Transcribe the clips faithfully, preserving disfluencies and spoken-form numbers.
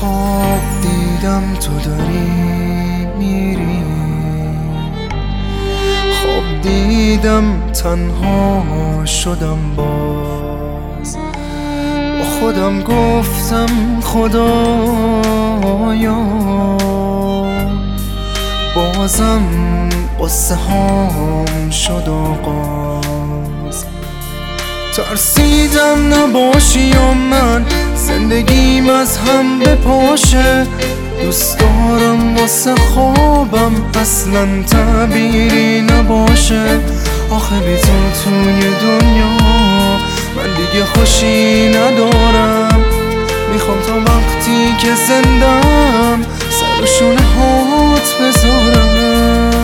خواب دیدم تو داری میری، خواب دیدم تنها شدم باز، با خودم گفتم خدایا بازم قصه هام شد آغاز. ترسیدم نباشی یا من زندگیم از هم بپاشه، دوست دارم واسه خوابم اصلا تعبیری نباشه. آخه بی تو توی دنیا من دیگه خوشی ندارم، میخوام تا وقتی که زندم سر و شونه هات بذارم.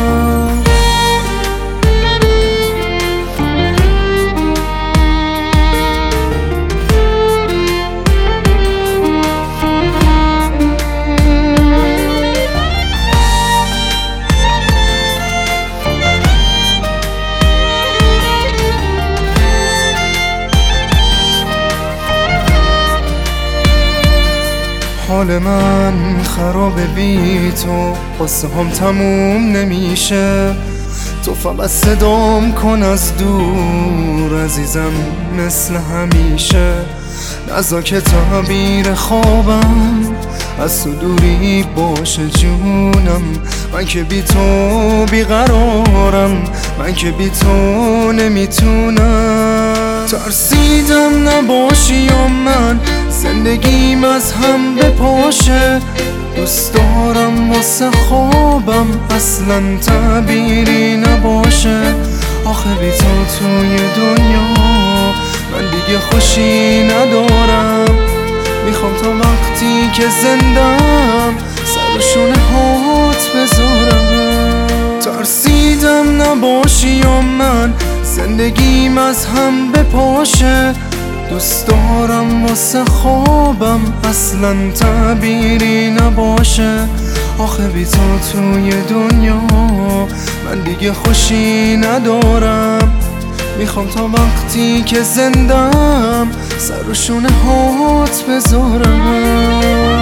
حال من خرابه بی تو، قصه هم تموم نمیشه. تو فقط صدام کن از دور عزیزم مثل همیشه. نذار که تعبیر خوابم از تو دوری باشه جونم. من که بی تو بیقرارم، من که بی تو نمیتونم. ترسیدم نباشی یا من زندگیم از هم بپاشه، دوست دارم واسه خوابم اصلا تعبیری نباشه. آخه بی تو توی دنیا من دیگه خوشی ندارم، میخوام تا وقتی که زندم سر و شونه هات بذارم. ترسیدم نباشی یا من زندگیم از هم بپاشه، دوست دارم واسه خوابم اصلا تعبیری نباشه. آخه بی تو توی دنیا من دیگه خوشی ندارم، میخوام تا وقتی که زندم سر و شونه هات بذارم.